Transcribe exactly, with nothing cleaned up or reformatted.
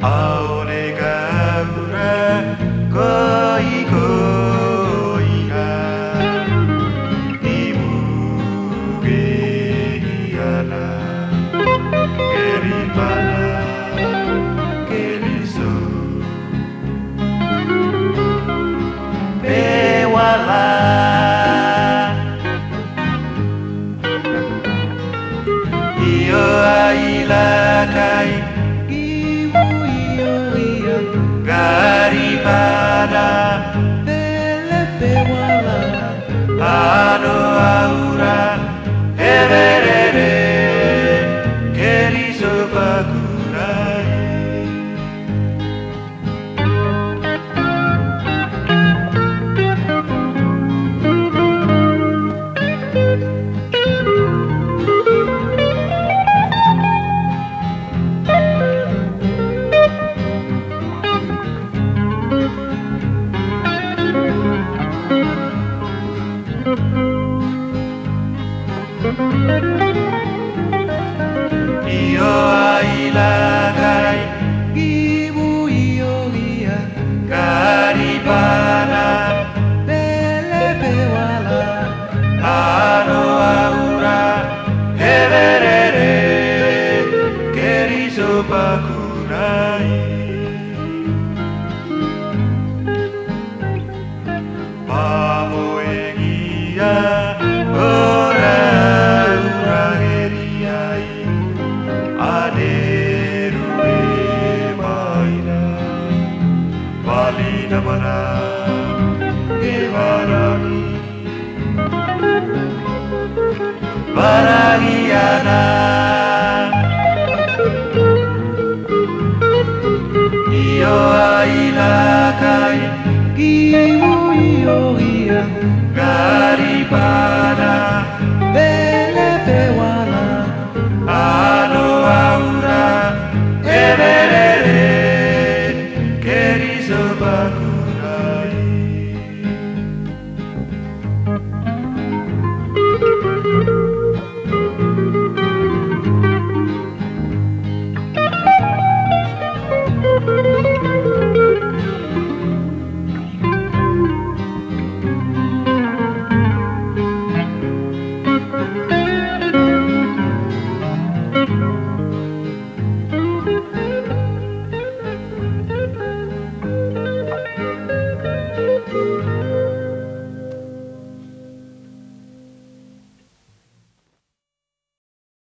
Aone gaura koi koi ga imuge hiana keri mana keri so bewala io aila kai Garibana bele bewala ano aura everere keriso bakurai Io ailagai ibu io ia garibana bele bewala ano aura everere keriso bakurai Amo egia ora ura geriai aderu e maina valina mana e varani varagiana